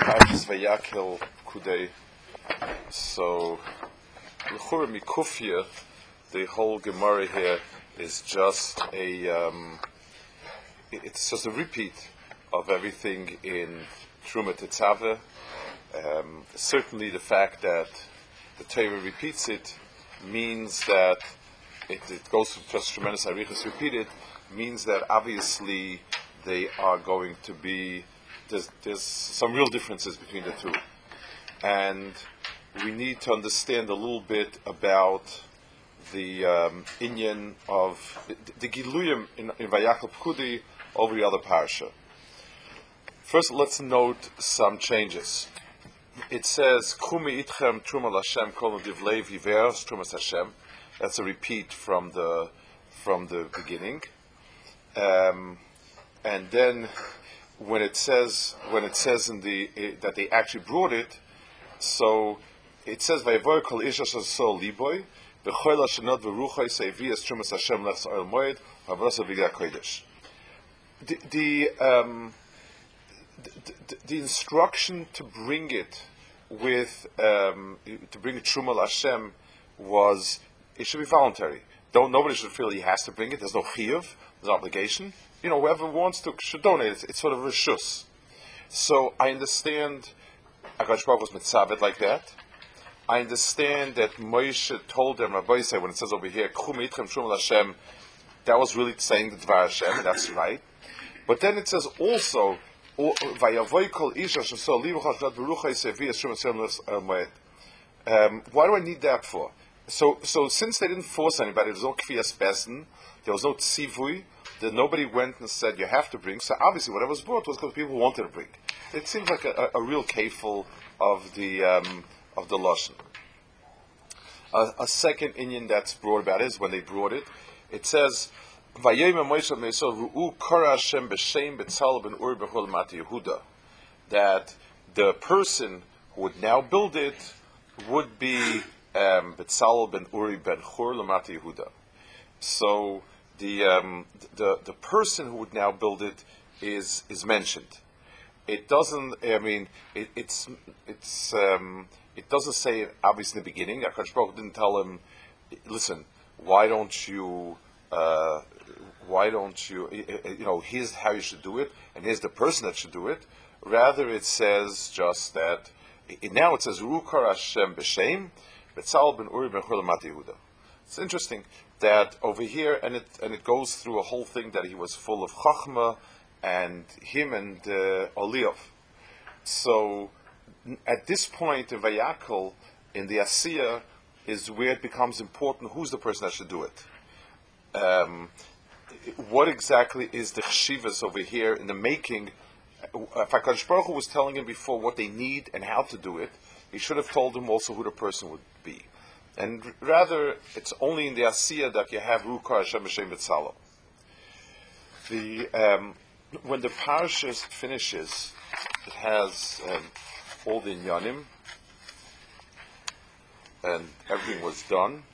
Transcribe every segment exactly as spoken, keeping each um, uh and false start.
Parshas Vayakhel Kudei. So, L'chura Mikufia, the whole Gemara here is just a, um, it's just a repeat of everything in Truma Tetzaveh. Um, certainly the fact that the Torah repeats it means that it, it goes through just tremendous arichas repeated, means that obviously they are going to be, there's, there's some real differences between the two. And we need to understand a little bit about the um, inyan of the, the Giluyim in, in Vayakhel Pkudi over the other parsha. First, let's note some changes. It says, Kumi itchem truma l'Hashem kol divlei viveros trumas Hashem. That's a repeat from the from the beginning. Um, and then when it says when it says in the uh, that they actually brought it, so it says Vayevoy kol ish asher so liboy v'choil ashenot v'ruchay seivias trumas Hashem lechs oil moed havrasa b'gah kodesh. The the, um, the the the instruction to bring it with um, to bring a truma l'Hashem was it should be voluntary. Don't nobody should feel he has to bring it. There's no chiyuv, there's no obligation. You know, whoever wants to should donate. It's, it's sort of a reshus. So I understand HaKadosh Baruch Hu was mitzavet like that. I understand that Moshe told them, Rabbi say when it says over here, Chum itchem truma l'Hashem, that was really saying the Dvar Hashem, and that's right. But then it says also, Vayavoy kol ish asher so liboch asher beruchay sevias trumas Hashem moed. Um, why do I need that for? So, so since they didn't force anybody, there was no kfiyas besen, there was no tzivui, that nobody went and said you have to bring. So obviously, whatever was brought was because people wanted to bring. It seems like a, a, a real kafel of the um, of the lashon. A, a second inyan that's brought about is when they brought it. It says, "Vayayim Moshe me'Yisrael ru'u kara Hashem b'shem b'tzal ben ur b'chol mati Yehuda," that the person who would now build it would be Um, Betzalel ben Uri ben Chur Lamati Yehuda. So the um, the the person who would now build it is is mentioned. It doesn't. I mean, it, it's it's um, it doesn't say it obviously in the beginning. HaKadosh Baruch Hu didn't tell him, listen, why don't you uh, why don't you you know here's how you should do it, and here's the person that should do it. Rather, it says just that. Now it says Rukar Hashem b'Shem. It's interesting that over here, and it and it goes through a whole thing that he was full of chachma, and him and uh, Oliov. So at this point in Vayakhel, in the Asiya, is where it becomes important who's the person that should do it. Um, what exactly is the chshivas over here in the making? If HaKadosh Baruch Hu was telling him before what they need and how to do it, he should have told him also who the person would be. And rather, it's only in the Asiya that you have Rukar Hashem B'Shem Betzalel. The um, when the parasha finishes, it has um, all the inyanim, and everything was done.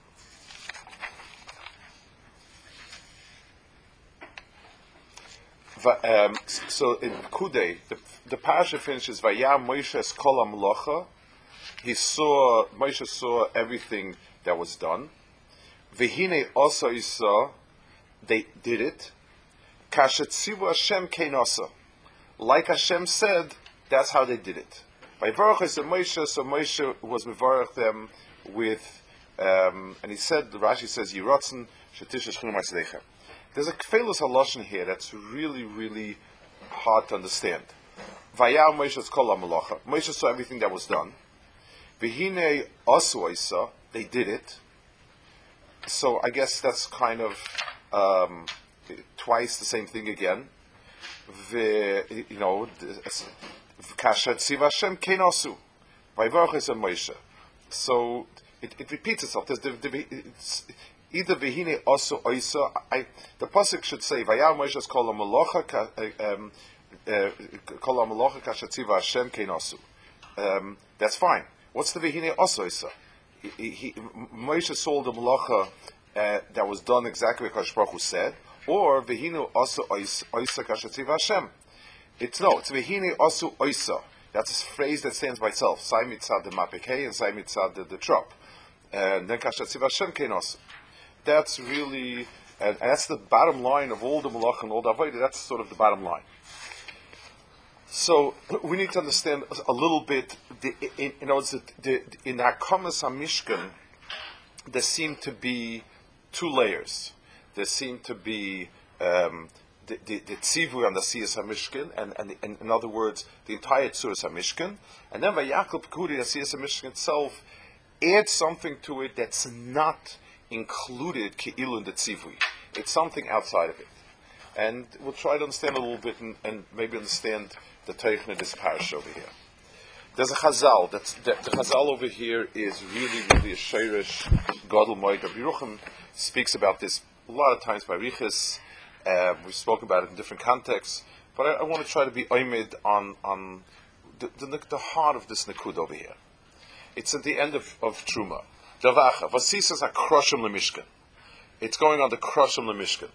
Um, so in Kudei, the, the parasha finishes, Vayam Moshe es kol hamlocha. He saw, Moshe saw everything that was done. Vehine also he saw, they did it. Kashetzivu Hashem kein asa. Like Hashem said, that's how they did it. By Baruch is Moshe, so Moshe was mevarach them with, um, and he said, the Rashi says, Yirotzen shetish shchinu ma'aseicha. There's a kfelus haloshen here that's really, really hard to understand. Vayam Moshe kol hamalocha. Moshe saw everything that was done. V'hinei asu isa. They did it. So I guess that's kind of um, twice the same thing again. Ve, you know, kasher tziv Hashem kein asu. Vayvarach is a Moshe. So it, it repeats itself. There's the, the, it's, Either v'hine also oisa. The pasuk should say Vayam Moshe kol hamalocha kol hamalocha kashetziva Hashem kein asu. That's fine. What's the v'hine also oisa? Moshe saw the malacha uh, that was done exactly what Kadosh Baruch Hu said, or v'hine also oisa kashetziva Hashem. It's no. It's v'hine also oisa. That's a phrase that stands by itself. Sai mitzad the mapikei and sai mitzad the, the trop. And then kashatziv Hashem kenos. That's really, and, and that's the bottom line of all the malach and all the avodah. That's sort of the bottom line. So we need to understand a little bit. The, in, in other words, the, the, in Hakamas HaMishkan, there seem to be two layers. There seem to be um, the the, the tzivui on the Siyas HaMishkan, and, and, and in other words, the entire Tzuras HaMishkan, and then Vayakal Pekudi, the Siyas HaMishkan itself, adds something to it that's not included Ke'ilu in the tzivui. It's something outside of it, and we'll try to understand a little bit, and, and maybe understand the Teichna of this parish over here. There's a Chazal. That's, the, the Chazal over here is really, really a Sheirish Gadol Moed. Rabbi Yerucham speaks about this a lot of times by Riches. Uh, we've spoken about it in different contexts, but I, I want to try to be oimid on on the, the, the heart of this Nikud over here. It's at the end of, of Truma. Davacha, Vasisas HaKroshim LeMishkan. It's going on the Kroshim LeMishkan.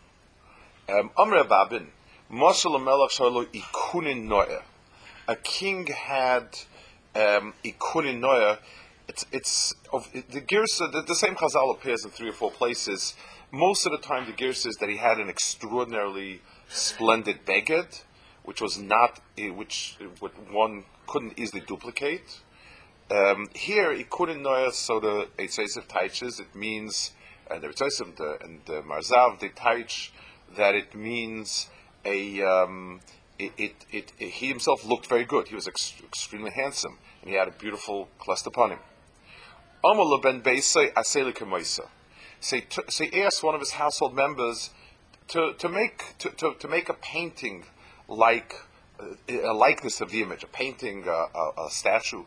Amr Babin, Moshe LeMelech Sharlo Ikunin Noah. A king had um, Ikunin Noah. It's it's of the Girsa. The, the same Chazal appears in three or four places. Most of the time, the Girsa is that he had an extraordinarily splendid beged, which was not which one couldn't easily duplicate. Um, here, Ikunin Noah. So the Eitzeisiv Taiches, it means, and the Eitzeisiv the, and the Marzav they Taich, that it means a um, it, it, it, it he himself looked very good. He was ex- extremely handsome, and he had a beautiful cluster upon him. Amala ben Beisai Aseli Kemoisa. Say say asked one of his household members to to make to, to, to make a painting like uh, a likeness of the image, a painting, uh, a, a statue.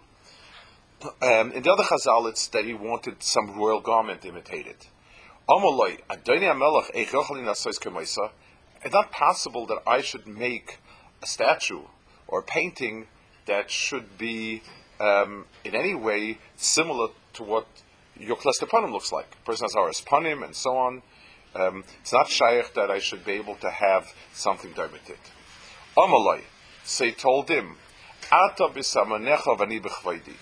Um, in the other Chazal, it's that he wanted some royal garment imitated. Amaloi Adoni Amelach Eichochalin Asois Kemoisa. It's not possible that I should make a statue or a painting that should be um, in any way similar to what your cluster panim looks like. A person has Aras panim and so on. Um, it's not shaykh that I should be able to have something dermited. Amalai, say told him, Ata b'samanecha v'ani b'chvaydi.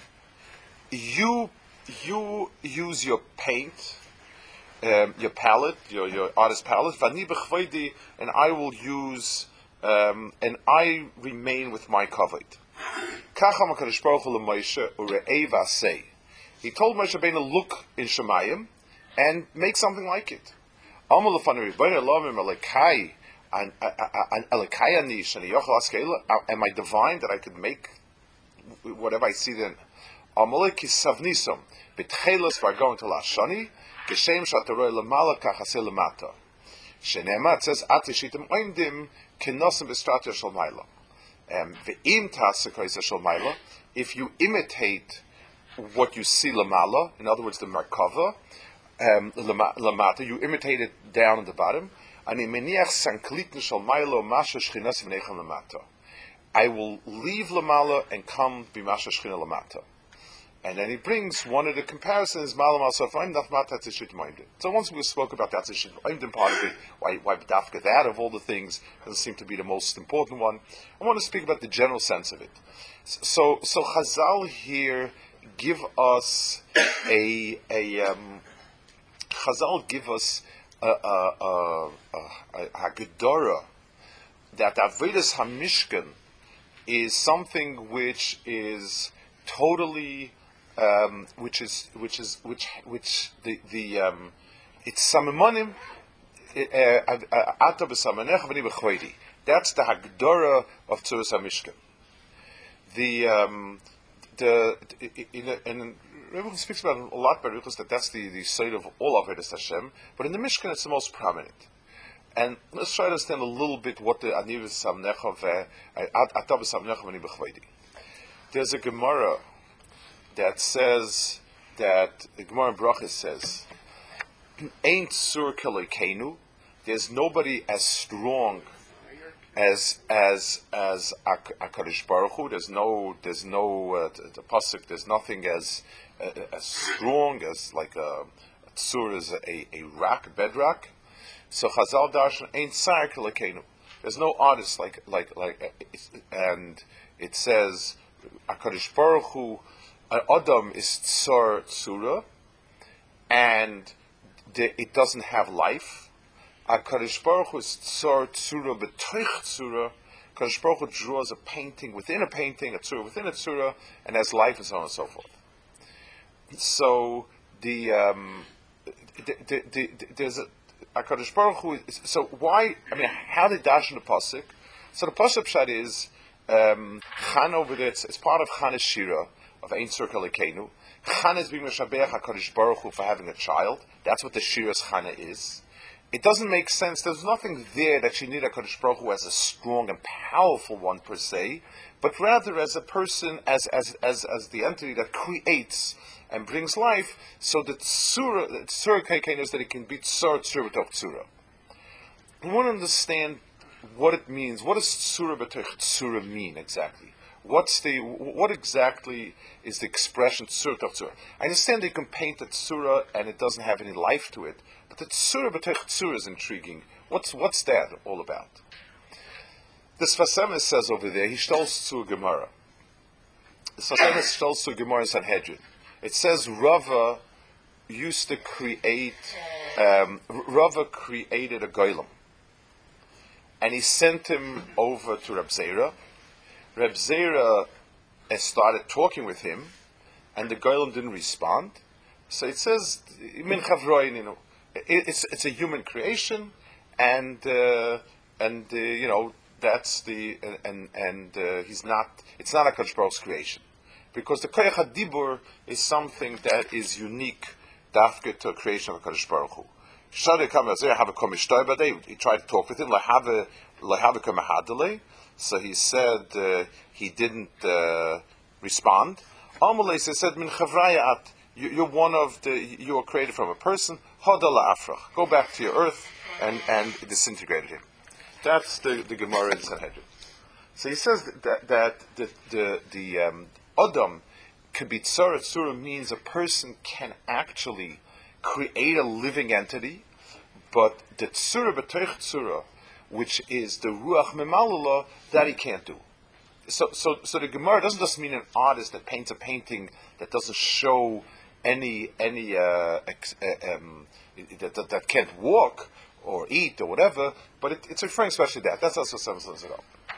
You you use your paint. Um, your palette, your your artist palette, vani b'chvaydi, and I will use, um, and I remain with my kavod. Kacham HaKadosh Baruch Hu l'Moshe ure'ei v'asei. He told Moshe Rabbeinu, look in Shemayim and make something like it. Amal l'fanu Rebbeinu Elohim Elekai an Elekai ani shani yochel askela. Am I divine that I could make whatever I see then? Amal kisavnisom b'tchelos for going to Lashani. Geshem shataroi lemala kachase lemata. Shenema says atishitim oimdim kenosim b'stratia shel maila. Ve'im tasikoisa shel maila. If you imitate what you see lemala, in other words, the merkava, um, lemata, you imitate it down at the bottom. Ani meniach sanklitn shel maila masha shchinasim nechem lemata. I will leave lemala and come b'masha shchina lemata. And then he brings one of the comparisons, Malam al-Safraim, Nafmat Tatzishit Moimdim. So once we spoke about Tatzishit Moimdim part of it, why, why B'dafka, that of all the things, doesn't seem to be the most important one. I want to speak about the general sense of it. So, so Chazal here give us a, a um, Chazal give us a, a, a, a, a Gedora, that Avodas HaMishkan is something which is totally Um, which is which is which which the the um, it's samamonim ata b'samanech v'ni b'chvaydi. That's the hagdora of Tzuras HaMishkan. The um, the in in Rebbe speaks about it a lot by Ruchos that that's the the side of all of Avodas Hashem, but in the Mishkan it's the most prominent. And let's try to understand a little bit what the aniv samnech of ata b'samanech v'ni b'chvaydi. There's a Gemara that says that the Gemara in Brachos says, "Ain't sur kelekeinu." There's nobody as strong as as as HaKadosh Baruch Hu. There's no there's no uh, the, the pasuk. There's nothing as uh, as strong as like a, a tzur is a, a rock bedrock. So Chazal Darshan ain't sar kelekeinu. There's no artist like like like, and it says HaKadosh Baruch Hu, an Adam is tsar tzura, and the, it doesn't have life. HaKadosh Baruch Hu is tsar tzura b'toich tzura. HaKadosh Baruch Hu draws a painting within a painting, a tzura within a tzura, and has life and so on and so forth. So the, um, the, the, the, the there's a HaKadosh Baruch Hu. So why? I mean, how did darshan the pasuk? So the pasuk pshat is um, Chana over there. It's, it's part of Chana's shira of Ein Tzur Elokeinu. Chana is being meshabeach HaKadosh Baruch Hu for having a child. That's what the shira's Chana is. It doesn't make sense. There's nothing there that you need HaKadosh Baruch Hu as a strong and powerful one per se, but rather as a person, as as as as the entity that creates and brings life. So the tzura, the tzura keikein is that it can be tzur tzur b'toch tzura. We want to understand what it means. What does tzura b'toch tzura mean exactly? What's the what exactly is the expression tzura b'toch tzura? I understand they can paint a tzura and it doesn't have any life to it. But the tzura b'toch tzura is intriguing. What's what's that all about? The Sfas Emes says over there, he stolz to a Gemara. The Sfas Emes stolz to a Gemara in Sanhedrin. It says Rava used to create, um, Rava created a Goylem. And he sent him over to Reb Zera. Reb Zera started talking with him, and the Goylem didn't respond. So it says, Min Chavroin, you know, It's it's a human creation, and uh, and uh, you know that's the and and uh, he's not. It's not a HaKadosh Baruch Hu's creation, because the Koyach HaDibur is something that is unique, dafke to a creation of HaKadosh Baruch Hu. Shari Kamazir have a komishtoy, but he tried to talk with him. Lahave lahave kamahadale. So he said uh, he didn't uh, respond. Amalei said min chavrayat. You're one of the. You are created from a person. Hodala afrach. Go back to your earth and and disintegrated him. That's the the Gemara in Sanhedrin. So he says that that the the the um, Adam can be tzara. Tzura means a person can actually create a living entity, but the tzura b'toich tzura, which is the ruach memalala, that he can't do. So so so the Gemara doesn't just mean an artist that paints a painting that doesn't show any any uh, ex, uh, um, that, that that can't walk or eat or whatever, but it, it's referring especially to that. That's also something ago.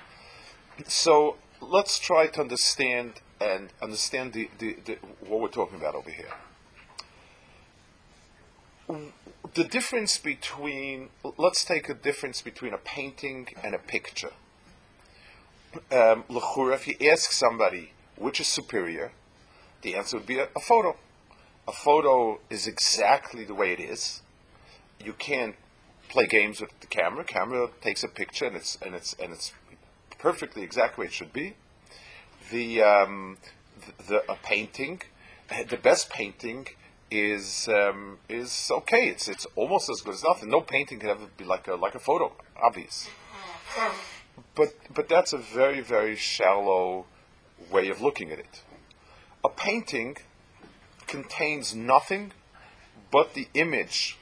So let's try to understand and understand the, the, the what we're talking about over here. The difference between let's take a difference between a painting and a picture. Um, if you ask somebody which is superior, the answer would be a, a photo. A photo is exactly the way it is. You can't play games with the camera. Camera takes a picture and it's and it's and it's perfectly exactly where it should be. The um, the, the a painting, the best painting is um, is okay. It's it's almost as good as nothing. No painting can ever be like a like a photo. Obvious. But but that's a very very shallow way of looking at it. A painting contains nothing but the image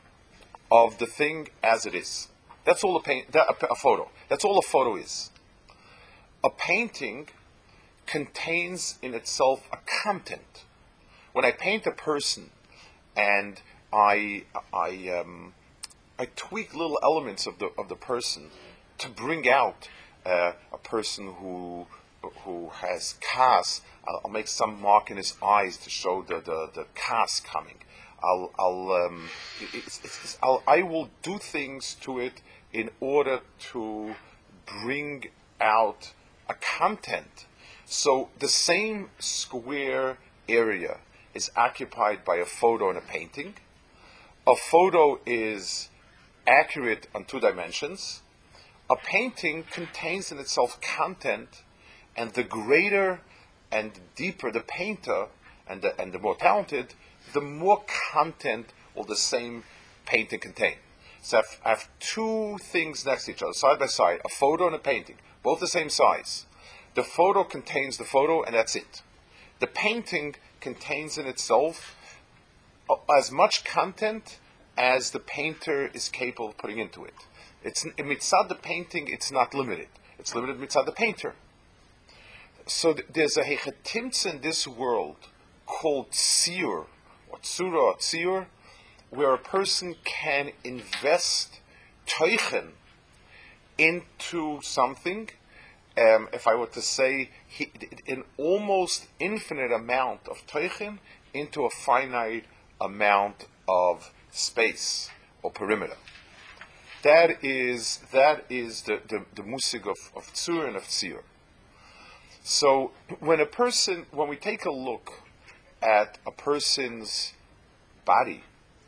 of the thing as it is. That's all a paint. That, a, a photo. That's all a photo is. A painting contains in itself a content. When I paint a person, and I I um, I tweak little elements of the of the person to bring out uh, a person who who has kas. I'll, I'll make some mark in his eyes to show the the, the kas coming. I'll I'll, um, it's, it's, it's, I'll I will do things to it in order to bring out a content. So the same square area is occupied by a photo and a painting. A photo is accurate on two dimensions. A painting contains in itself content, and the greater and deeper the painter and the, and the more talented, the more content will the same painting contain. So I have, I have two things next to each other, side by side, a photo and a painting, both the same size. The photo contains the photo, and that's it. The painting contains in itself as much content as the painter is capable of putting into it. It's mitzad the painting, it's not limited. It's limited mitzad the painter. so th- there's a hechetimtz in this world called tziyur, or tzura, or tziyur, where a person can invest teichen into something. Um, if I were to say, he, an almost infinite amount of teichen into a finite amount of space or perimeter. That is that is the, the, the musig of, of tzur and of tzir. So when a person, when we take a look at a person's body,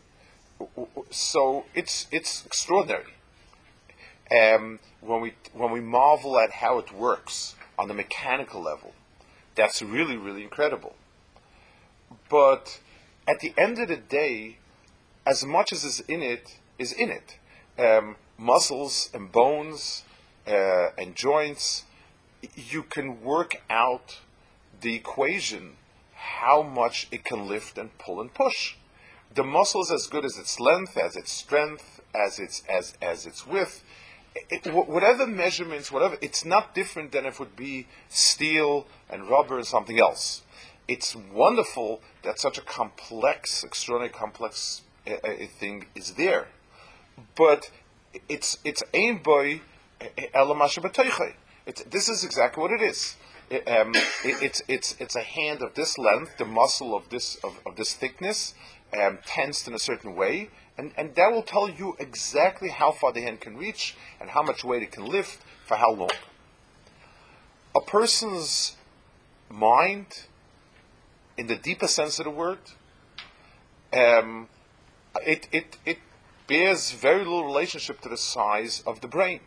so it's it's extraordinary. Um, when we when we marvel at how it works on the mechanical level, that's really really incredible. But at the end of the day, as much as is in it is in it, um, muscles and bones uh, and joints, you can work out the equation how much it can lift and pull and push. The muscle is as good as its length, as its strength, as its as as its width. It, whatever measurements, whatever, it's not different than if it would be steel and rubber and something else. It's wonderful that such a complex, extraordinary complex uh, uh, thing is there, but it's it's aimed by elamasha b'toichai. It's this is exactly what it is. It, um, it, it's it's it's a hand of this length, the muscle of this of, of this thickness, um, tensed in a certain way, and, and that will tell you exactly how far the hand can reach and how much weight it can lift for how long. A person's mind, in the deepest sense of the word, um, it it it bears very little relationship to the size of the brain.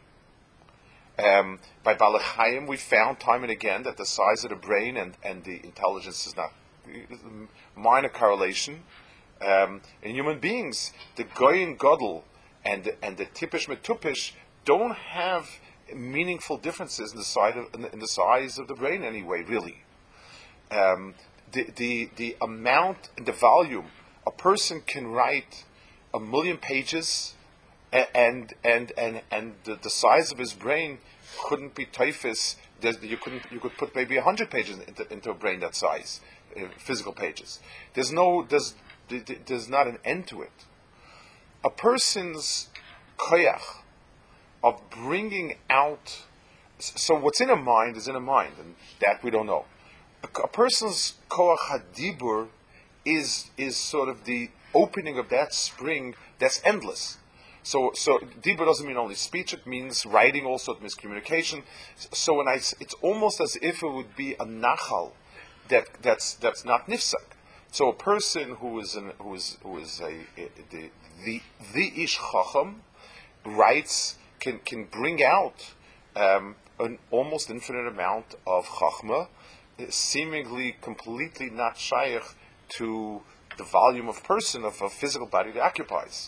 Um, by Balech Chaim, we found time and again that the size of the brain and, and the intelligence is not minor correlation. Um, in human beings, the Goyin Godel and the, and the Tipish Metupish don't have meaningful differences in the size of, in the, in the size of the brain anyway, really. Um, the, the the amount and the volume, a person can write a million pages, and and and and the, the size of his brain couldn't be typhus. You couldn't you could put maybe a hundred pages into, into a brain that size, uh, physical pages. There's no there's there's not an end to it. A person's koyach of bringing out, so what's in a mind is in a mind, and that we don't know. A, a person's koach hadibur is is sort of the opening of that spring that's endless. So, so dibur doesn't mean only speech; it means writing also. It means communication. So, when I, it's almost as if it would be a nachal that that's that's not nifsak. So, a person who is an, who is who is a, a the the the ish chacham writes can can bring out um, an almost infinite amount of chachma, seemingly completely not shaykh to the volume of person of a physical body that occupies.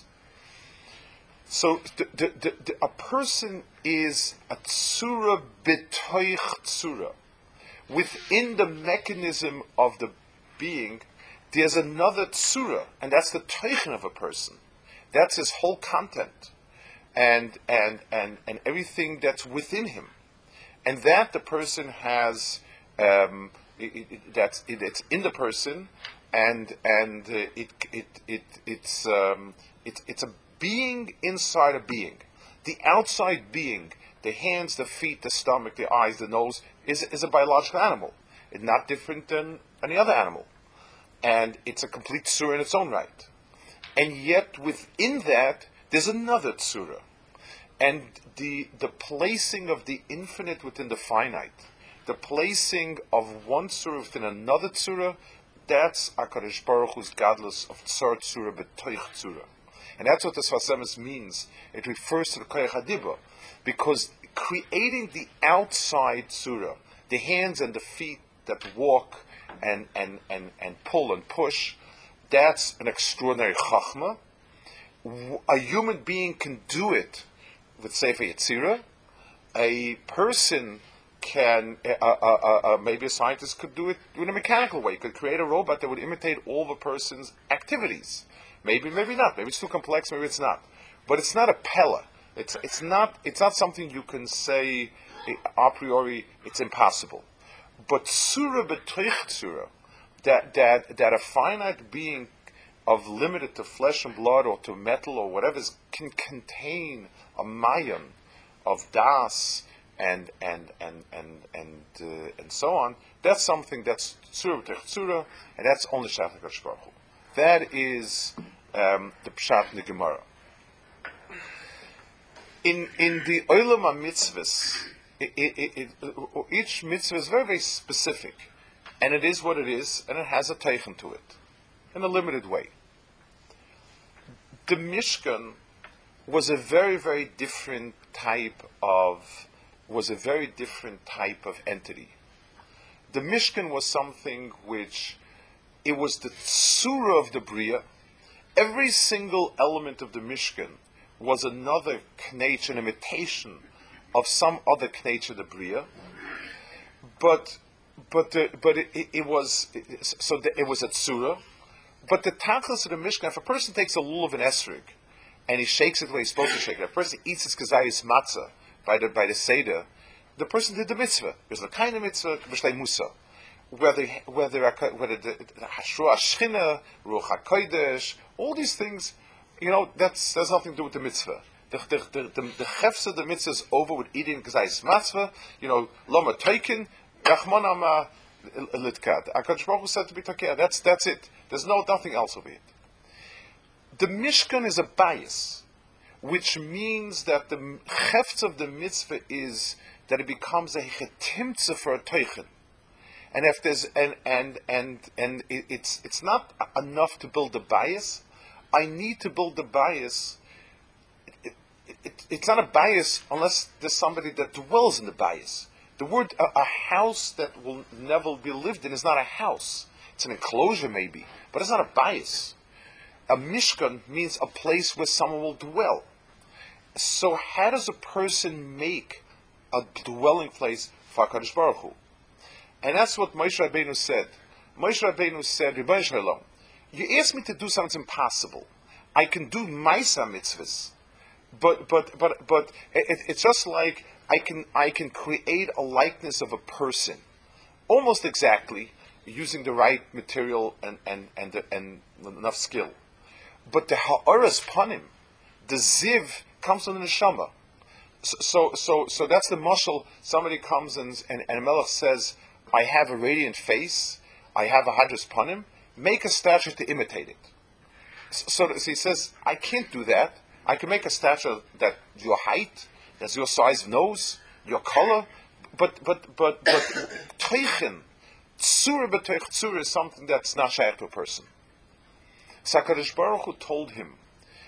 So the, the, the, the, a person is a tzura b'toich tzura. Within the mechanism of the being, there's another tzura, and that's the teichen of a person. That's his whole content, and and and and everything that's within him, and that the person has. Um, it, it, that's it, it's in the person, and and uh, it it it it's um, it, it's a being inside a being. The outside being, the hands, the feet, the stomach, the eyes, the nose, is is a biological animal. It's not different than any other animal, and it's a complete tzura in its own right. And yet within that, there's another tzura, and the the placing of the infinite within the finite. The placing of one tzura within another tzura, that's HaKadosh Baruch Hu's godless of tzar tzura b'toich tzura. And that's what the Sfas Emes means. It refers to the Koyach HaDibur, because creating the outside tzura, the hands and the feet that walk and, and, and, and pull and push, that's an extraordinary chachma. A human being can do it with Sefer Yetzirah. A person can, uh, uh, uh, uh, maybe a scientist could do it in a mechanical way. Could create a robot that would imitate all the person's activities. Maybe, maybe not. Maybe it's too complex. Maybe it's not. But it's not a pella. It's it's not it's not something you can say a priori. It's impossible. But tsura b'toich tsura, that that that a finite being of limited to flesh and blood or to metal or whatever is, can contain a mayan of das and and and and and uh, and so on. That's something that's tsura b'toich tsura, and that's only Shach HaKadosh Baruch Hu. That is um, the pshat in the Gemara. In in the Olam HaMitzvahs, it, it, it, it, each mitzvah is very, very specific, and it is what it is, and it has a teichen to it, in a limited way. The Mishkan was a very, very different type of was a very different type of entity. The Mishkan was something which it was the tsura of the Bria. Every single element of the Mishkan was another knech, an imitation of some other knech of the Bria, but but the, but it, it, it was so the, it was a tsura. But the tachlis of the Mishkan, if a person takes a lulav of an esrig and he shakes it the way he's supposed to shake it, if a person eats his kazayis matzah by the by the seder, the person did the mitzvah. There's the kind of mitzvah b'shlei musa. Whether whether whether the Hashruah Shchina, Ruach HaKodesh, all these things, you know, that's that's nothing to do with the mitzvah. The the the the, the chefs of the mitzvah is over with eating kazayis matzah. You know, lama teikin, rachman ama litkad. HaKadosh Baruch Hu said to be takeh. That's that's it. There's no nothing else over it. The Mishkan is a bias, which means that the chefs of the mitzvah is that it becomes a chetimtza for a teichen. And if there's and and and and it, it's it's not enough to build the bias. I need to build the bias. It, it, it, it's not a bias unless there's somebody that dwells in the bias. The word a, a house that will never be lived in is not a house. It's an enclosure maybe, but it's not a bias. A mishkan means a place where someone will dwell. So how does a person make a dwelling place for HaKadosh Baruch Hu? And that's what Moshe Rabbeinu said. Moshe Rabbeinu said, Rebbeinu Shalom, you asked me to do something impossible. I can do Maisa mitzvahs, but but but but it, it's just like I can I can create a likeness of a person, almost exactly, using the right material and and and, and enough skill. But the ha'aras panim, the ziv, comes from the neshama. So so so, so that's the mashal. Somebody comes and and, and Melech says, I have a radiant face, I have a hadras panim, make a statue to imitate it. So, so he says, I can't do that. I can make a statue that your height, that's your size of nose, your color, but but but but teichen, tsura b'teich tsura is something that's not shaykh to a person. So HaKadosh Baruch Hu told him,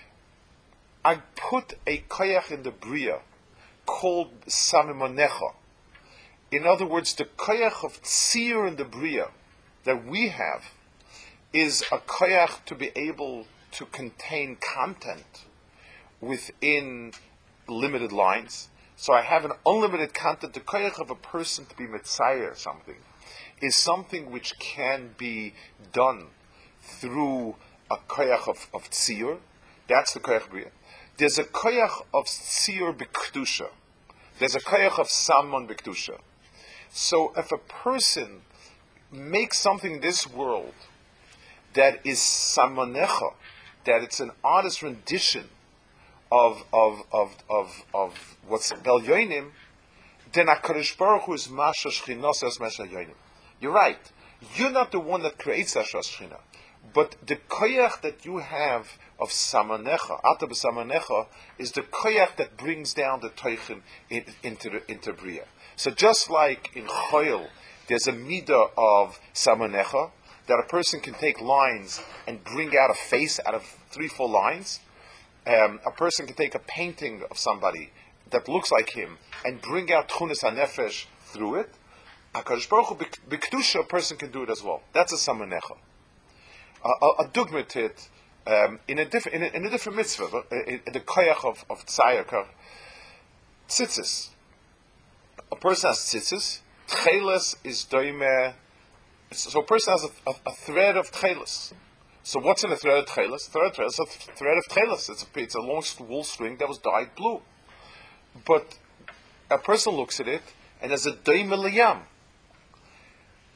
I put a koyach in the bria called samimonecha. In other words, the koyach of tzir in the bria that we have is a koyach to be able to contain content within limited lines. So I have an unlimited content. The koyach of a person to be mitzayer something is something which can be done through a koyach of, of tzir. That's the koyach bria. There's a koyach of tzir b'kedusha. There's a koyach of samon b'kedusha. So if a person makes something in this world that is samonecha, that it's an artist's rendition of of of of, of what's Bel Yoinim, then HaKadosh Baruch Hu is Masha Shchinos as Masha Yoinim. You're right. You're not the one that creates Asher Shchina. But the koyach that you have of Samanecha, Ata B'Samanecha, is the koyach that brings down the Teichen in, into the, into Bria. So just like in Choyel, there's a midah of Samanecha, that a person can take lines and bring out a face out of three, four lines. Um, a person can take a painting of somebody that looks like him and bring out Tchunas HaNefesh through it. HaKadosh Baruch Hu, B'Kedusha, a person can do it as well. That's a Samanecha. A, a, a dugma to it, um, in a different in a, in a different mitzvah, in, in the koyach of of tzayir, tzitzis. A person has tzitzis. Tcheles is doime. So a person has a, a, a thread of tcheles. So what's in a thread of tcheles? Thread of tcheles is a thread of tcheles. It's a it's a long wool string that was dyed blue. But a person looks at it and there's a doime liyam.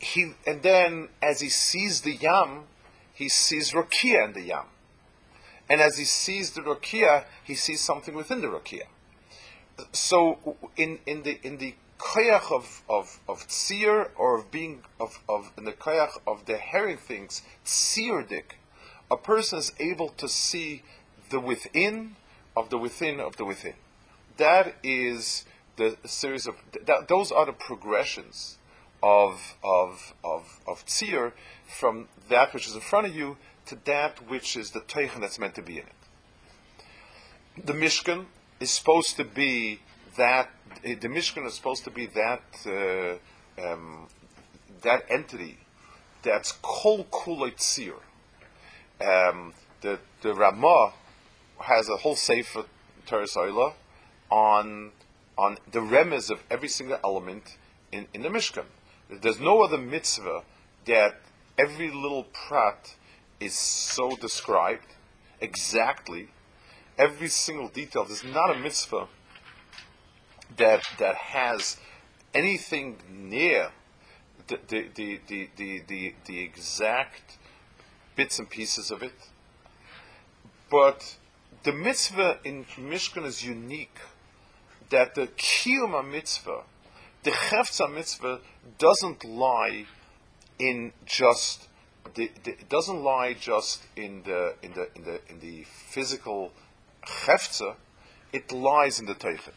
he and then as he sees the yam, he sees Rokia in the yam. And as he sees the Rokia, he sees something within the Rokia. So in, in the in the koyach of of of tzir, or of being of, of in the koyach of the hearing things, tzirdik, a person is able to see the within of the within of the within. That is the series of that, those are the progressions of of of of tzir, from that which is in front of you to that which is the teichen that's meant to be in it. The Mishkan is supposed to be that. The Mishkan is supposed to be that uh, um, that entity that's kol kulei tzir. Um, the the Ramah has a whole sefer Teres Oila on on the remez of every single element in, in the Mishkan. There's no other mitzvah that every little prat is so described exactly. Every single detail. There's not a mitzvah that that has anything near the the the the the, the, the exact bits and pieces of it. But the mitzvah in Mishkan is unique, that the Kiyuma mitzvah, the Chefza mitzvah, doesn't lie in just the, the it doesn't lie just in the in the in the in the physical Chefza. It lies in the Teichen.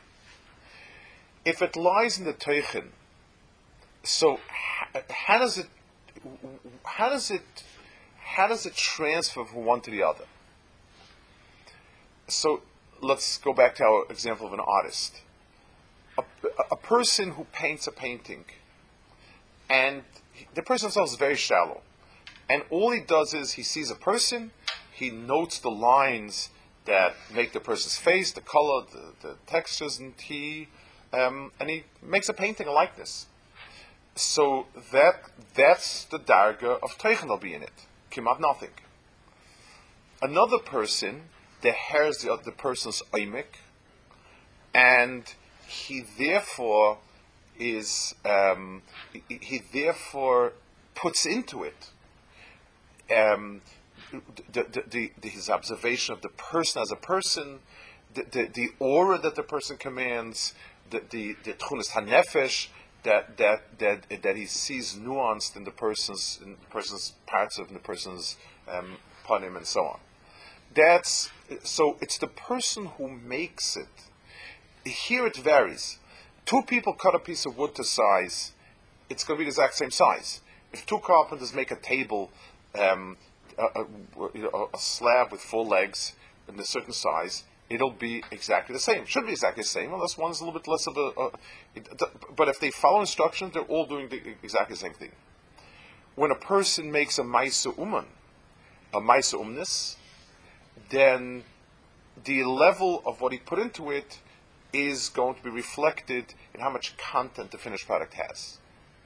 If it lies in the Teichen, so how, how does it how does it how does it transfer from one to the other? So let's go back to our example of an artist. A, a person who paints a painting, and the person himself is very shallow, and all he does is he sees a person, he notes the lines that make the person's face, the color, the, the textures, and he um, and he makes a painting, a likeness. So that that's the darga of teichen will be in it. Kimat nothing. Another person, the hairs the other person's oimik, and he therefore is um, he, he therefore puts into it um, the, the, the, the, his observation of the person as a person, the, the, the aura that the person commands, the the, the tchunas hanefesh that that that that he sees nuanced in the person's in the person's parts of in the person's um, panim and so on. That's so. It's the person who makes it. Here it varies. Two people cut a piece of wood to size, it's going to be the exact same size. If two carpenters make a table, um, a, a, you know, a slab with four legs in a certain size, it'll be exactly the same. Should be exactly the same, unless one's a little bit less of a. a it, but if they follow instructions, they're all doing the, exactly the same thing. When a person makes a maisa uman, a maisa umnis, then the level of what he put into it is going to be reflected in how much content the finished product has.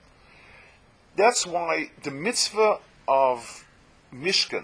That's why the mitzvah of Mishkan,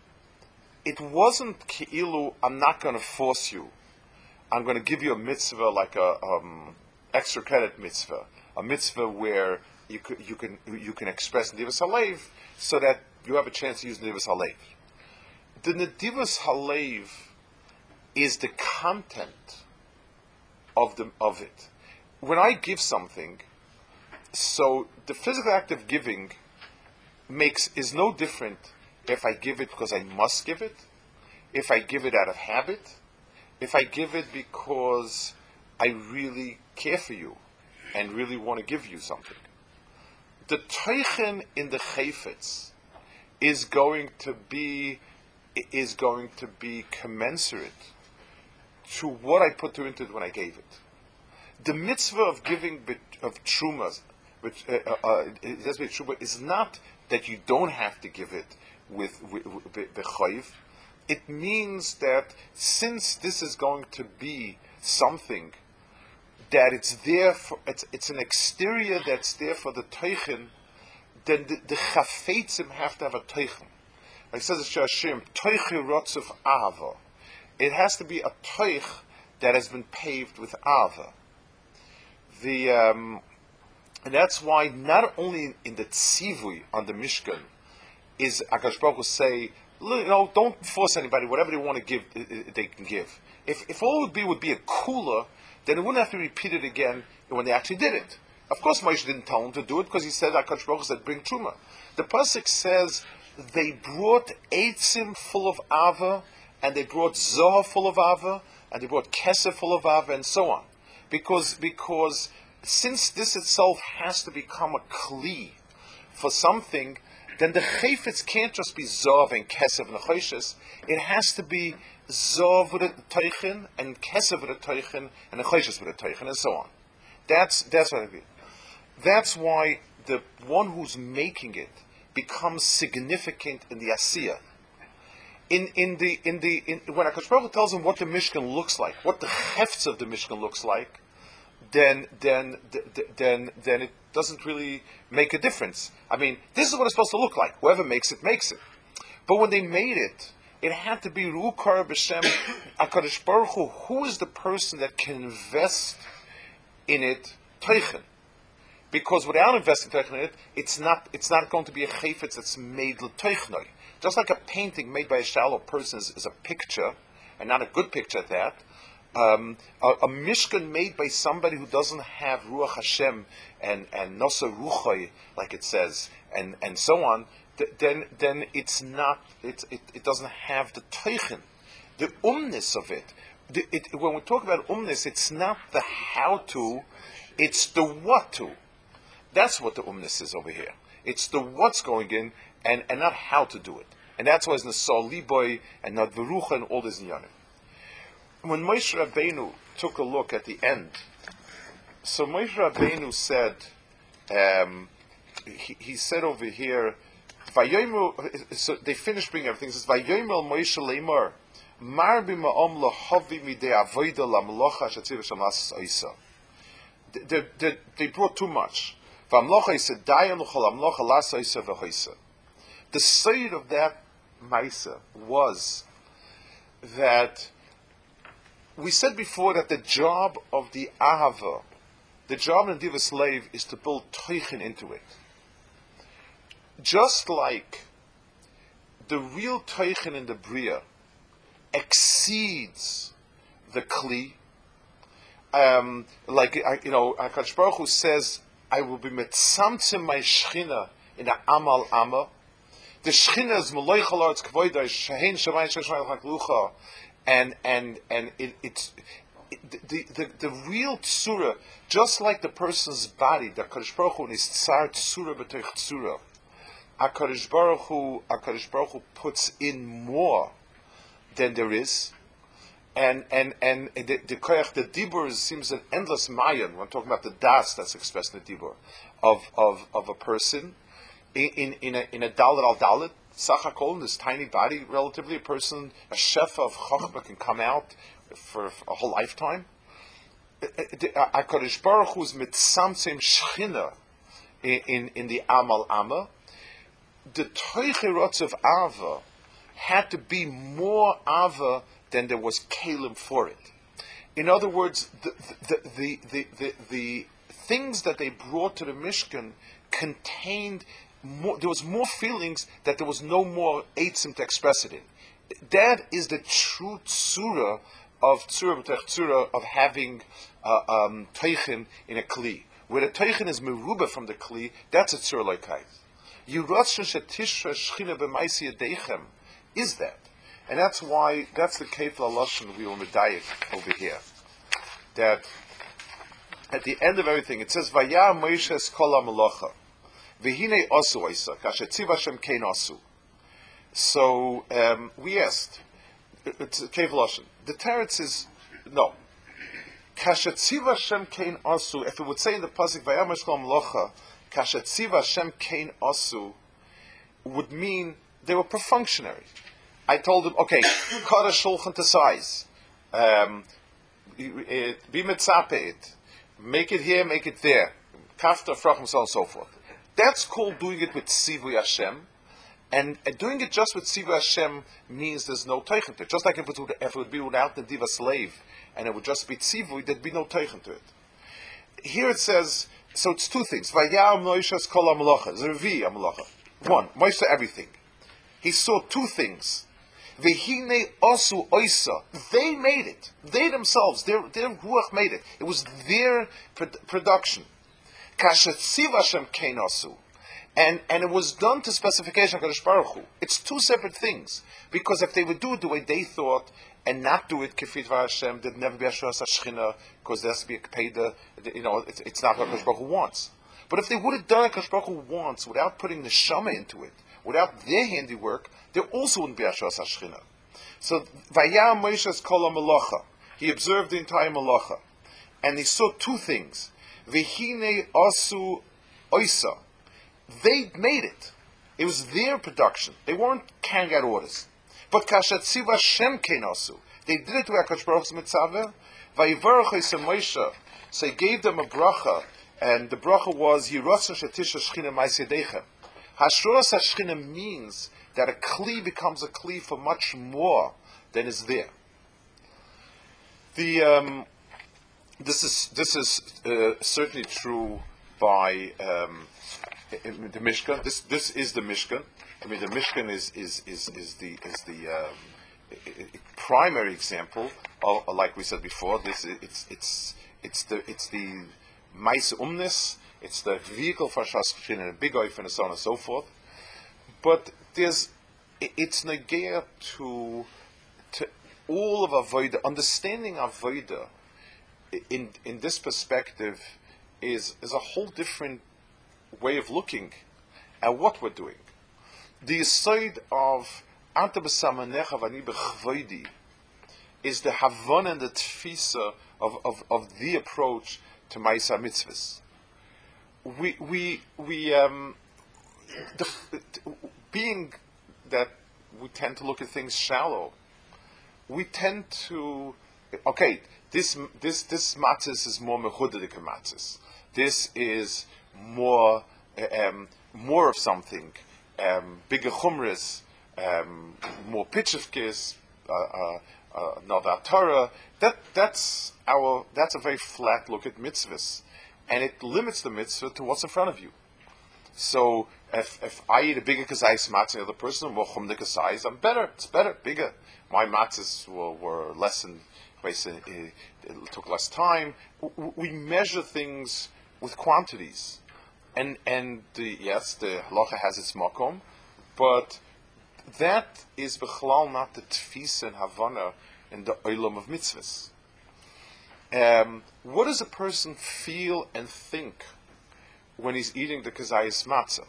it wasn't ki'ilu, I'm not going to force you. I'm going to give you a mitzvah like a um, extra credit mitzvah, a mitzvah where you can you can you can express Nedivus Halev so that you have a chance to use Nedivus Halev. The Nedivus Halev is the content of the of it. When I give something, so the physical act of giving makes is no different if I give it because I must give it, if I give it out of habit, if I give it because I really care for you and really want to give you something. The teichen in the chayfetz is going to be is going to be commensurate to what I put into it when I gave it. The mitzvah of giving of trumas, which uh, uh, uh, is not that you don't have to give it with b'chayiv. It means that since this is going to be something that it's there for, it's, it's an exterior that's there for the teichen, then the, the chafetzim have to have a teichen. Like it says in Shashim, teichi rotzuf ahava. It has to be a teich that has been paved with ava. The um, And that's why not only in the tzivui on the Mishkan is Akash Baruch Hu say, you know, don't force anybody, whatever they want to give, they can give. If if all it would be would be a cooler, then it wouldn't have to repeat it again when they actually did it. Of course, Moshe didn't tell them to do it because he said, Akash Baruch Hu said, bring truma. The pasuk says they brought eitzim full of ava, and they brought zohar full of ava, and they brought kesef full of ava, and so on, because because since this itself has to become a kli for something, then the chayfetz can't just be zohar and kesef and choshes. It has to be zohar with a teichen and kesef with a teichen and a choshes with a teichen, and so on. That's that's what I mean. That's why the one who's making it becomes significant in the asiyah. In in the in the in, when Akash Baruch Hu tells him what the Mishkan looks like, what the hefts of the Mishkan looks like, then then then then it doesn't really make a difference. I mean, this is what it's supposed to look like. Whoever makes it makes it. But when they made it, it had to be Ru'ukar b'Shem Akadosh Baruch Hu. Who is the person that can invest in it? Teichen. Because without investing teichen in it, it's not it's not going to be a chayfetz that's made l'teichnoi. Just like a painting made by a shallow person is, is a picture, and not a good picture at that. Um, a, a mishkan made by somebody who doesn't have ruach Hashem and and nosa ruchoi, like it says, and, and so on, th- then then it's not it, it it doesn't have the teichen, the umness of it. The, it. When we talk about umness, it's not the how to, it's the what to. That's what the umness is over here. It's the what's going in, and, and not how to do it. And that's why it's Nesal Liboy and not Verucha and all this Nyanim. When Moshe Rabbeinu took a look at the end, so Moshe Rabbeinu said, um, he, he said over here, Vayomu, so they finished bringing everything. It says, Vayomu Moshe Leimor, Mar b'ma'om lohavi midei avoida lamlocha shetziv shamas oisa. They, they, they brought too much. The side of that Maisa was that we said before that the job of the Ahava, the job of the Diva slave, is to build Teichen into it. Just like the real Teichen in the Bria exceeds the Kli, um, like you know, Akash Baruch Hu says, I will be metzamtzim my shchina in a amal amma. The shchina is meloich halarz kvoidah shehein shamayim sheshamayim chaklucha, and and and it, it's it, the, the the real tzura, just like the person's body, the Akadosh Baruch Hu is tsar tzura b'teich tzura. Akadosh Baruch Hu, Akadosh Baruch Hu puts in more than there is. And and and the the koyach, the dibur seems an endless mayan. When I'm talking about the das that's expressed in the dibur of of of a person in in in a in a dalet al dalet sachakol, in this tiny body, relatively a person, a chef of chachma can come out for a whole lifetime. HaKadosh Baruch Hu is mitzamtzim shchina in in in the amal amma. The toicherotz of ava had to be more ava then there was kalim for it. In other words, the the, the, the, the, the things that they brought to the Mishkan contained more, there was more feelings that there was no more eitzim to express it in. That is the true tzura of tzura b'tech tzura of having uh, um, teichen in a kli. Where the teichen is meruba from the kli, that's a tzura loikait. Yiratzon shetishra shchina b'maisi yadeichem is that. And that's why, that's the Kefla Lashon we will medayik over here. That at the end of everything, it says, Vaya Moshe Eskola Melacha, Vehine Osu Oisa, Kashetziv Hashem Kein Osu. So, um, we asked, it's Kefla Lashon. The teretz is, no. Kashetziv Hashem Kein Osu, if it would say in the pasuk, Vaya Moshe Eskola Melacha, Kashetziv Hashem Kein Osu, would mean they were perfunctionary. I told him, okay, cut a shulchan to size, um, be mitzape it, make it here, make it there, kafta, frachim, so on and so forth. That's called doing it with Tzivui Hashem, and, and doing it just with Tzivui Hashem means there's no teichen to it. Just like if it would, if it would be without the diva slave, and it would just be Tzivui, there'd be no teichen to it. Here it says, so it's two things. Vayam Moshe's kol hamalacha. Zervi hamalacha. One, Moshe everything. He saw two things. Vehine osu oisa. They made it. They themselves, their their ruach made it. It was their pro- production. Kashetziv Hashem kein osu. And and it was done to specification of Kadosh Baruch Hu. It's two separate things. Because if they would do it the way they thought and not do it kefit Hashem, there'd never be a Shras HaShechina, because there has to be a Kpeda, you know, it's, it's not what Kadosh Baruch Hu wants. But if they would have done what Kadosh Baruch Hu wants without putting the Neshama into it, without their handiwork, there also wouldn't be a Shras HaShechina. So, Vayam Moshe's kol hamalacha. He observed the entire malacha. And he saw two things. Vehine asu oisa. They made it. It was their production. They weren't carrying out orders. But kashat tziva Shem kein asu. They did it to HaKadosh Baruch Hu's mitzvah. Vayivarach Yisem Moshe. So he gave them a bracha, and the bracha was Yirotza shetisha shchina ma'asedeichem. Hashras HaShechina means that a kli becomes a kli for much more than is there. The um, this is this is uh, certainly true by um, the Mishkan. This this is the Mishkan. I mean, the Mishkan is is is, is the is the um, I- I- primary example. Of, like we said before, this is, it's it's it's the it's the Maise Umnis. It's the vehicle for Shas Chachin and a big oif and so on and so forth. But there's it's negaya to to all of avoda. Understanding avoda in in this perspective is is a whole different way of looking at what we're doing. The side of Anta b'samanecha v'ani b'chvoidi is the havon and the tfisa of, of, of the approach to Ma'aseh Mitzvahs. We we we um the, being that we tend to look at things shallow, we tend to okay. This this this matzis is more mechudedik matzis. This is more um, more of something, um, bigger chumras, um, more pitchivkis, uh, uh, uh, Nada Torah. That that's our that's a very flat look at mitzvahs, and it limits the mitzvah to what's in front of you. So if if I eat a bigger kazayis matzah than the other person, more chumdik kazayis, I'm better. It's better, bigger. My matzahs were, were less than. It, it took less time. We measure things with quantities, and and the, yes, the halacha has its makom, but that is b'chalal not the tfisa and havana in the olam of mitzvahs. Um, what does a person feel and think when he's eating the kazayis matzah?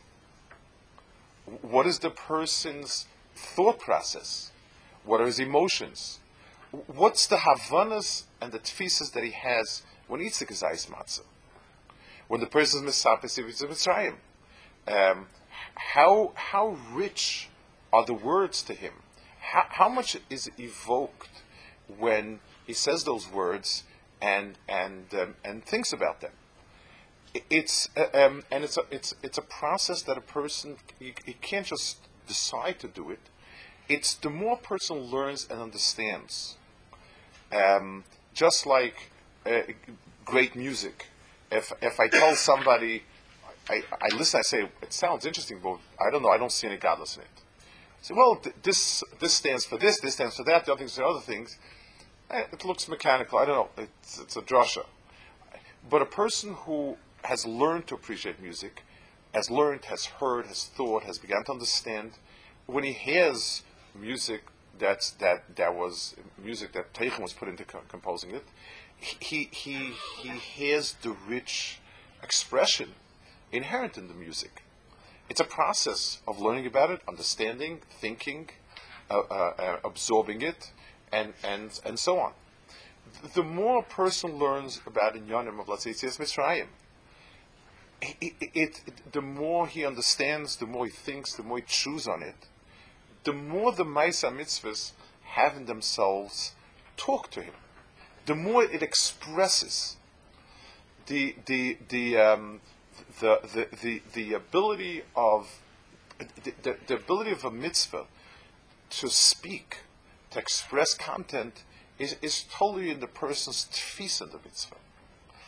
What is the person's thought process? What are his emotions? What's the havanas and the tfisas that he has when he eats the kazayis matzah? When the person is misapis, if it's a Mitzrayim, um, how how rich are the words to him? How, how much is evoked when he says those words and and um, and thinks about them? It's uh, um, and it's a, it's it's a process that a person you, you can't just decide to do it. It's the more a person learns and understands. Um, just like uh, great music. If if I tell somebody, I, I listen, I say, it sounds interesting, but I don't know, I don't see any godless in it. I say, well, th- this this stands for this, this stands for that, the other things for other things. Eh, it looks mechanical, I don't know, it's, it's a drasha. But a person who has learned to appreciate music, has learned, has heard, has thought, has begun to understand, when he hears music that's that that was music that Teichem was put into co- composing it, he he he hears the rich expression inherent in the music. It's a process of learning about it, understanding, thinking, uh, uh, uh, absorbing it, and and and so on. The more a person learns about inyanim of, let's say, Yetzias Mitzrayim, it, it, it, it, the more he understands, the more he thinks, the more he chews on it, the more the Ma'aseh Mitzvahs have in themselves talk to him, the more it expresses the the the um, the, the the the ability of the, the, the ability of a mitzvah to speak, to express content is, is totally in the person's tfisa in the mitzvah.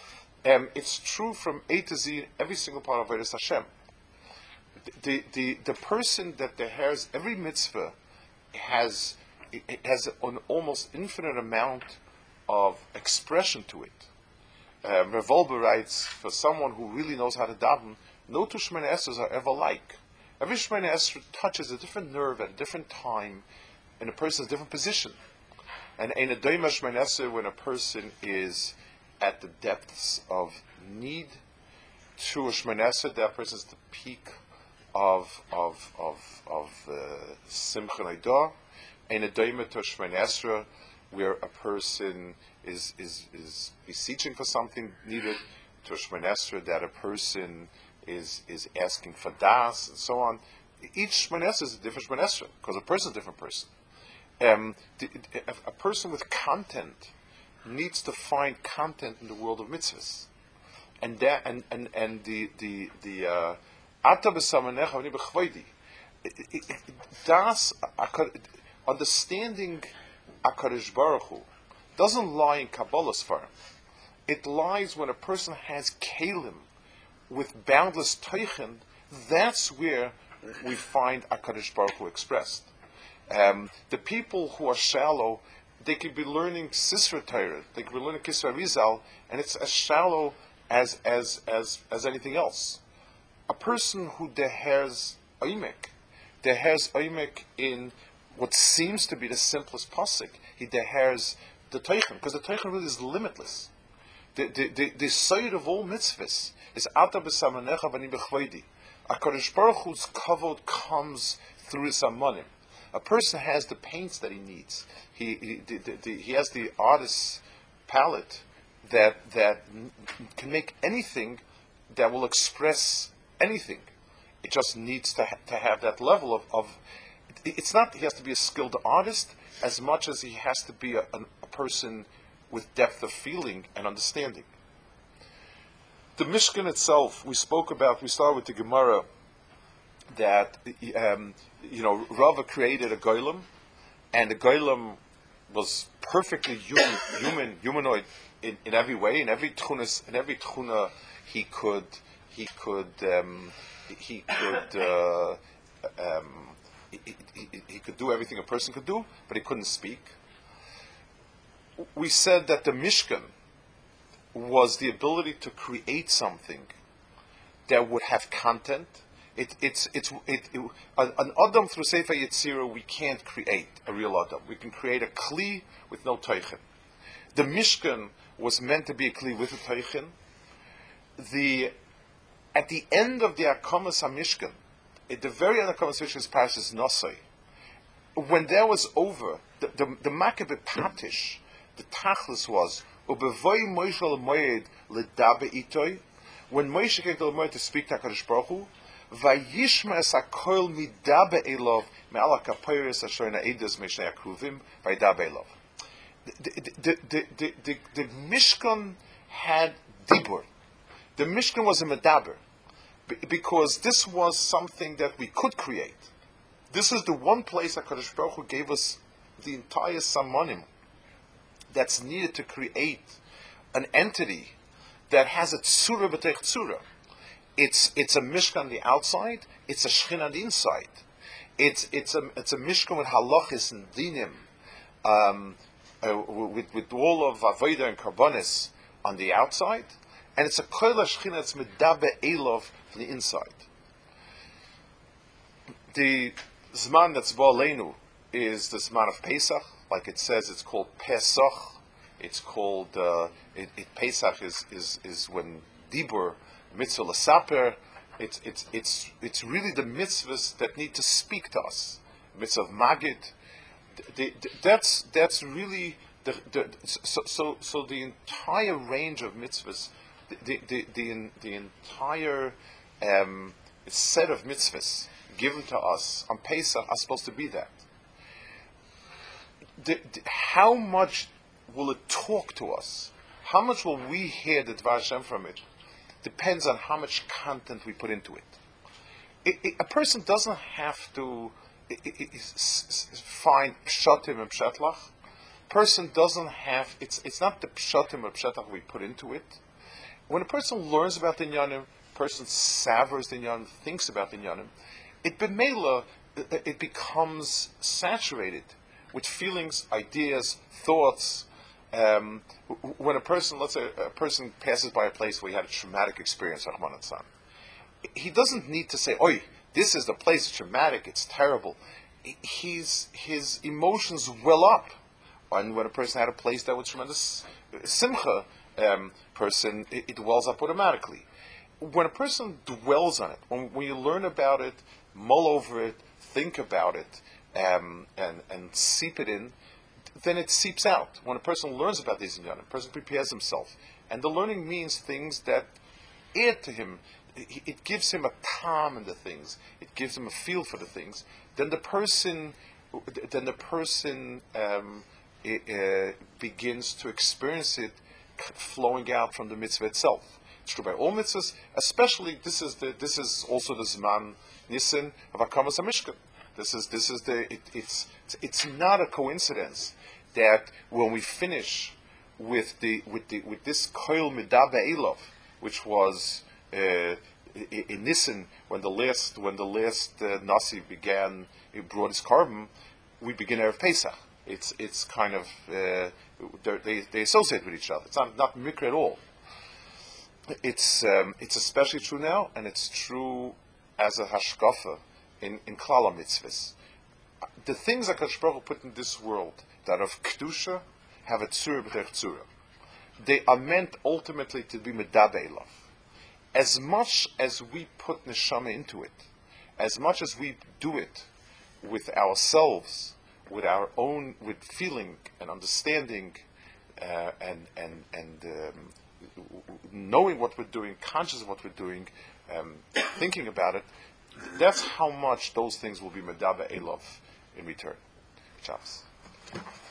Um, it's true from A to Z in every single part of Avodas Hashem. The, the, the person that has every mitzvah has it has an almost infinite amount of expression to it. Um, Rav Wolbe writes, for someone who really knows how to daven, no two Shemona Esrei are ever like. Every Shemona Esrei touches a different nerve at a different time in a person's different position. And in a Doima Shemona Esrei, when a person is at the depths of need, to a Shemona Esrei, that person is the peak of of of of uh, Simcha Neidah. In a Doima to Shemona Esrei, where a person is is is beseeching for something needed, to a Shemona Esrei that a person is is asking for das and so on. Each Shemona Esrei is a different Shemona Esrei because a person is a different person. Um, the, a, a person with content needs to find content in the world of mitzvahs, and that and and and the the the uh, Ata b'samanecha v'ani b'chvoidi. Das understanding HaKadosh Baruch Hu doesn't lie in Kabbalah's form. It lies when a person has kalim with boundless teichen. That's where we find HaKadosh Baruch Hu expressed. Um, the people who are shallow, they could be learning Sisra Torah, they could be learning Kisra Rizal, and it's as shallow as as as as anything else. A person who dehers oimek, dehers oimek in what seems to be the simplest pasuk, he dehers the teichen, because the teichen really is limitless. The the the, the side of all mitzvahs is Ata b'samanecha v'ani b'chvoidi. HaKadosh Baruch Hu's kavod comes through his amanim. A person has the paints that he needs. He he, the, the, the, he has the artist's palette that that n- can make anything that will express anything. It just needs to ha- to have that level of, of. It's not he has to be a skilled artist as much as he has to be a, a, a person with depth of feeling and understanding. The Mishkan itself, we spoke about. We started with the Gemara that um, you know Rava created a golem, and the golem was perfectly human, human humanoid in, in every way, in every tchunas, in every tchuna he could he could um, he could uh, um, he, he, he could do everything a person could do, but he couldn't speak. We said that the Mishkan was the ability to create something that would have content. It, it's it's it, it, an, an Adam through Sefer Yetzirah we can't create a real Adam. We can create a Kli with no Teichen. The Mishkan was meant to be a Kli with a Teichen. The at the end of the Akamas HaMishkan, at the very end of Akamas HaMishkan is Parashas Nosai. When that was over, the the, the Makkah Patish, the Tachlis was Ubevoi Moshe L'Moed L'Dabe Itoi. When Moshe came to L'Moed to speak to HaKadosh Baruch Hu, Vayishma es hakoil midabe elov me'ala kapoyres asher na'edes me'shnei akruvim vaydabe elov. The the the the the the Mishkan had dibur. The Mishkan was a medaber because this was something that we could create. This is the one place HaKadosh Baruch Hu gave us the entire samanim that's needed to create an entity that has a tzura b'teich tzura. It's it's a mishkan on the outside. It's a shchin on the inside. It's it's a it's a mishkan with halachis and dinim, um, uh, with with all of avodah and karbonis on the outside, and it's a koil shchin that's medabe elov from the inside. The zman that's ba'aleinu is the zman of Pesach, like it says. It's called Pesach. It's called uh, it, it, Pesach is is is when dibur. Mitzvah l'saper, it's it's it's it's really the mitzvahs that need to speak to us. Mitzvah of Magid, the, the, that's that's really the, the so, so so the entire range of mitzvahs, the the the, the, the entire um, set of mitzvahs given to us on Pesach are supposed to be that. The, the, how much will it talk to us? How much will we hear the Dvar Hashem from it? Depends on how much content we put into it. It, it a person doesn't have to it, it, it, s- s- find pshatim and pshatlach. Person doesn't have. It's it's not the pshatim or pshatlach we put into it. when a person learns about the inyanim, a person savors the inyanim, thinks about the inyanim, it b'meila, it becomes saturated with feelings, ideas, thoughts. Um, when a person, let's say, a person passes by a place where he had a traumatic experience, Rahman al he doesn't need to say, "Oi, this is the place. It's traumatic. It's terrible." He's, his emotions well up. And when a person had a place that was tremendous simcha, um, person, it, it wells up automatically. When a person dwells on it, when, when you learn about it, mull over it, think about it, um, and and seep it in, then it seeps out. When a person learns about these inyanim, a person prepares himself, and the learning means things that add to him. It, it gives him a calm in the things. It gives him a feel for the things. Then the person, then the person um, it, uh, begins to experience it flowing out from the mitzvah itself. It's true by all mitzvahs, especially this is the this is also the Zman Nissen of Akamas HaMishkan. This is this is the it, it's it's not a coincidence that when we finish with the with the with this Koil Midaba Elov, which was uh, in Nissen when the last when the last uh, Nasi began, he brought his carbon, we begin Erev Pesach. It's it's kind of uh, they they associate with each other. It's not not mikra at all. It's um, it's especially true now, and it's true as a hashkafa in in klal mitzvahs. The things that Kadosh Baruch Hu put in this world that of kedusha have a tzura b'derech tzura. They are meant ultimately to be medabe elav. As much as we put neshama into it, as much as we do it with ourselves, with our own, with feeling and understanding, uh, and and and um, knowing what we're doing, conscious of what we're doing, um, thinking about it, that's how much those things will be medaba elov in return. Shabbos.